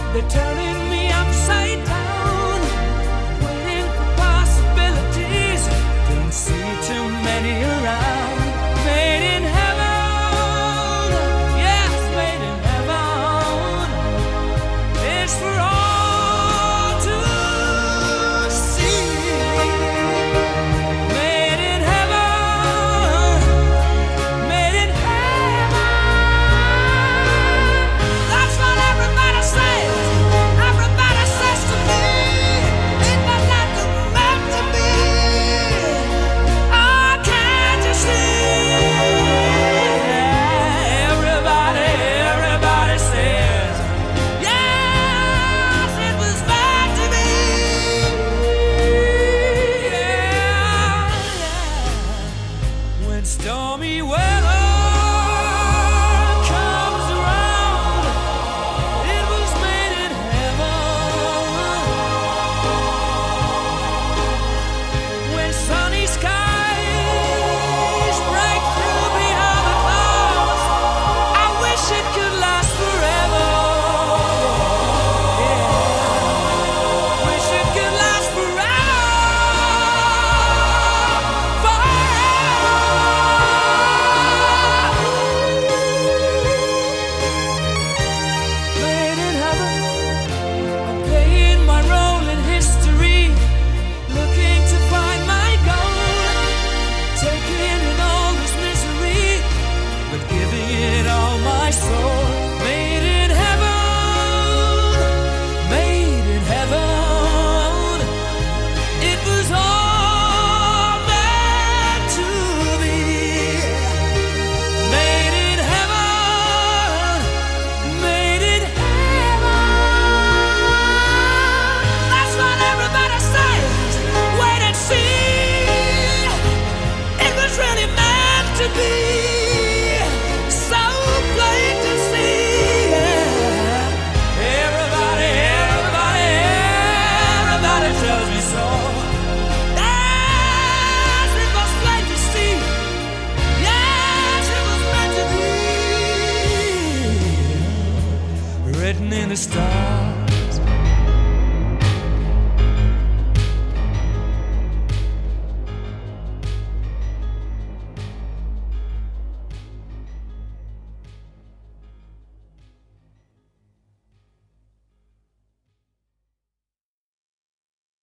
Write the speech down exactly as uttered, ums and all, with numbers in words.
They're turning me upside down, waiting for possibilities. Don't see too many around. Made in heaven, yes, made in heaven. It's for all to see. Made in heaven, made in heaven. That's what everybody says. Everybody says to me, it was not meant to be. Oh, can't you see? Everybody, everybody says, yes, it was meant to be. Yeah, yeah. When stormy weather comes around, it was made in heaven. When sunny skies break through behind the clouds, I wish it could last forever. Yeah, wish it could last forever, forever. Made in heaven. I'm playing my role in history, looking to find my goal, taking in all this misery, but giving it all my soul. Made in heaven, made in heaven. It was all meant to be. Made in heaven, made in heaven. That's what everybody says. Wait and see. It was really meant to be. So plain to see. Yeah. Everybody, everybody, everybody tells me so. Yes, it was plain to see. Yes, it was meant to be. Written in the stars.